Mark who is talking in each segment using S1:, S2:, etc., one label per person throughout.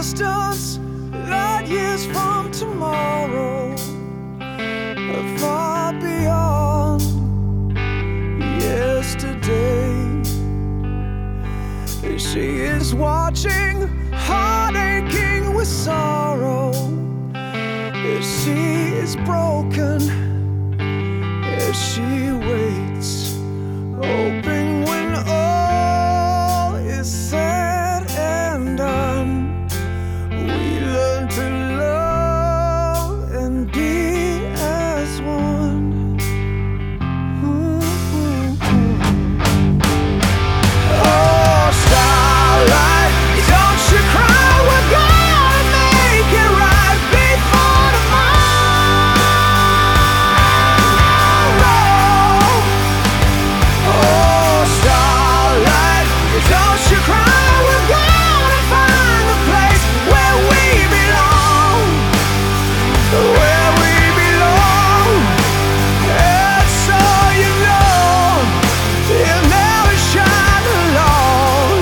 S1: distance, light years from tomorrow, far beyond yesterday. She is watching, heart aching with sorrow. She is broken as she waits, hoping when all is said and done, we learn to love and be as one. Oh, starlight, don't you cry, we're gonna make it right before tomorrow. Oh, starlight, don't you cry, we're gonna find a place where we belong, where we belong. And so you know, you'll never shine alone.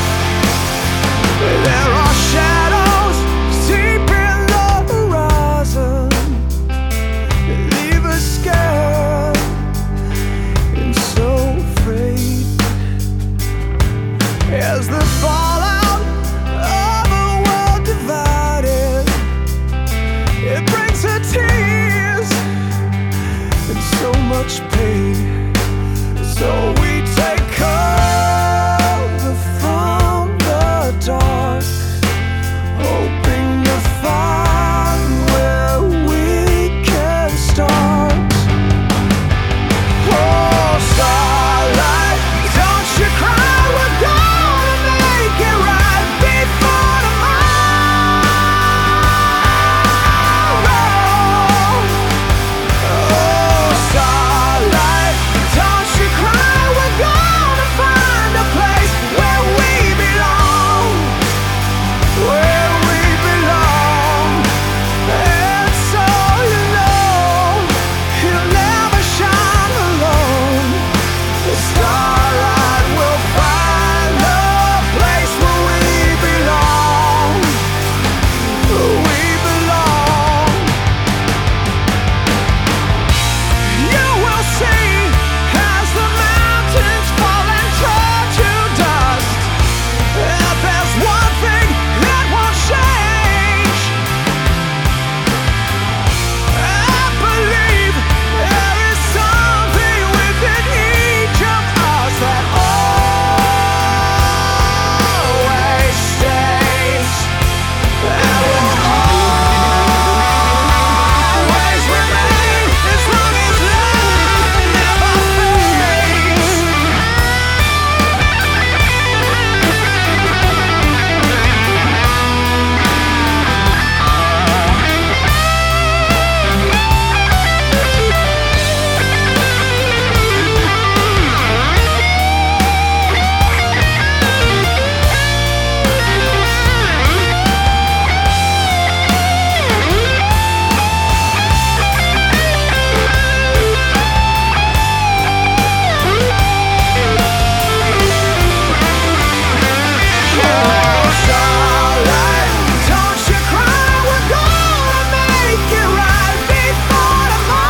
S1: There are shadows deep in the horizon that leave us scared and so afraid. As the fallout of a world divided, it brings her tears and so much pain. So we take cover from the dark, hoping to find where we can start. Oh, starlight, don't you cry, we're gonna make it right before tomorrow. Oh, starlight, don't you cry, we're gonna find a place where we belong, where we belong. And so you know, you'll never shine alone. The starlight will find a place where we belong, where we belong. You will see as the mountains fall and turn to dust, that there's one thing that won't change. I believe there is something within each of us that always stays, that will always remain as long as love never fades. Oh, starlight, don't you cry, we're gonna make it right before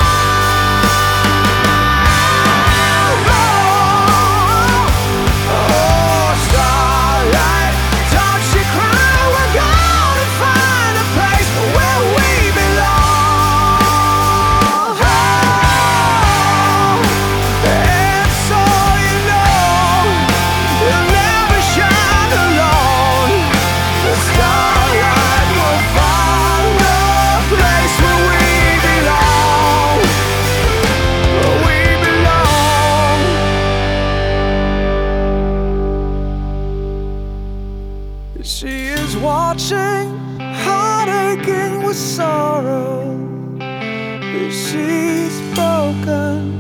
S1: tomorrow. Oh, starlight, don't you cry, we're gonna find a place where we belong. And so you know, you'll never shine alone. The starlight will find a place where we belong, where we belong. She is watching, heart aching with sorrow. She's broken